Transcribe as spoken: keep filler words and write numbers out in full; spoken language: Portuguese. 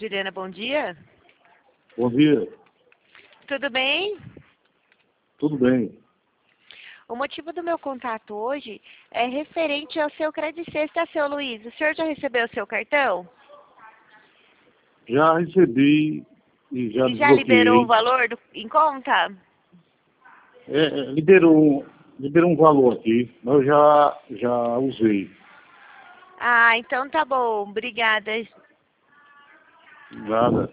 Juliana, bom dia. Bom dia, Tudo bem? tudo bem. O motivo do meu contato hoje é referente ao seu Credit Sexta, seu Luiz. O senhor já recebeu o seu cartão? Já recebi e já E já liberou o desbloqueei. valor do- em conta? É, é, liberou, liberou um valor aqui, mas eu já, já usei. Ah, então tá bom. Obrigada. Nada.